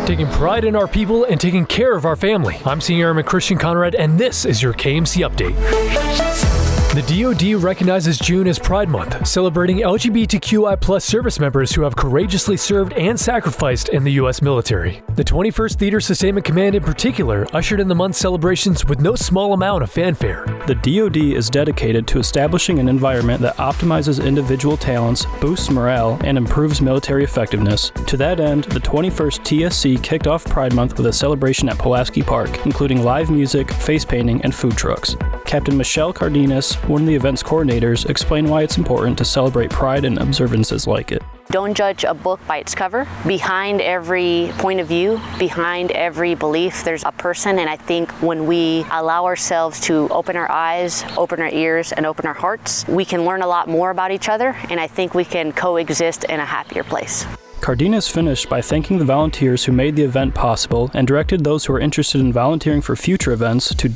taking pride in our people and taking care of our family. I'm Senior Airman Christian Conrad, and this is your KMC Update. The DoD recognizes June as Pride Month, celebrating LGBTQI+ service members who have courageously served and sacrificed in the U.S. military. The 21st Theater Sustainment Command in particular ushered in the month's celebrations with no small amount of fanfare. The DoD is dedicated to establishing an environment that optimizes individual talents, boosts morale, and improves military effectiveness. To that end, the 21st TSC kicked off Pride Month with a celebration at Pulaski Park, including live music, face painting, and food trucks. Captain Michelle Cardenas, one of the event's coordinators, explained why it's important to celebrate Pride and observances like it. Don't judge a book by its cover. Behind every point of view, behind every belief, there's a person. And I think when we allow ourselves to open our eyes, open our ears, and open our hearts, we can learn a lot more about each other. And I think we can coexist in a happier place. Cardenas finished by thanking the volunteers who made the event possible and directed those who are interested in volunteering for future events to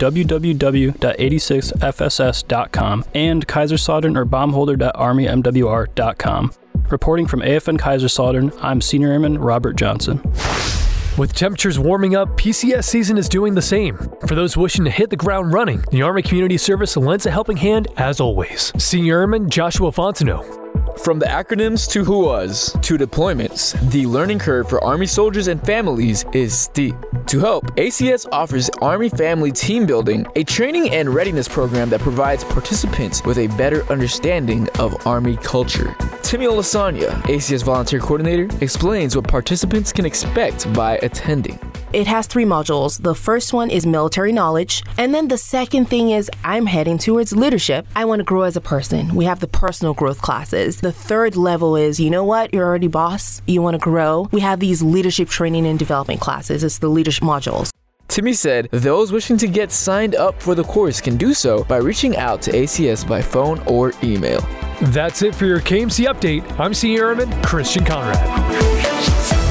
www.86fss.com and Kaiserslautern or bombholder.armymwr.com. Reporting from AFN Kaiserslautern, I'm Senior Airman Robert Johnson. With temperatures warming up, PCS season is doing the same. For those wishing to hit the ground running, the Army Community Service lends a helping hand as always. Senior Airman Joshua Fontenot. From the acronyms to WHOAs to deployments, the learning curve for Army soldiers and families is steep. To help, ACS offers Army Family Team Building, a training and readiness program that provides participants with a better understanding of Army culture. Timmy Olasanya, ACS Volunteer Coordinator, explains what participants can expect by attending. It has 3 modules. The first one is military knowledge. And then the second thing is I'm heading towards leadership. I want to grow as a person. We have the personal growth classes. The third level is, you know what? You're already boss. You want to grow. We have these leadership training and development classes. It's the leadership modules. Timmy said those wishing to get signed up for the course can do so by reaching out to ACS by phone or email. That's it for your KMC Update. I'm Senior Airman Christian Conrad.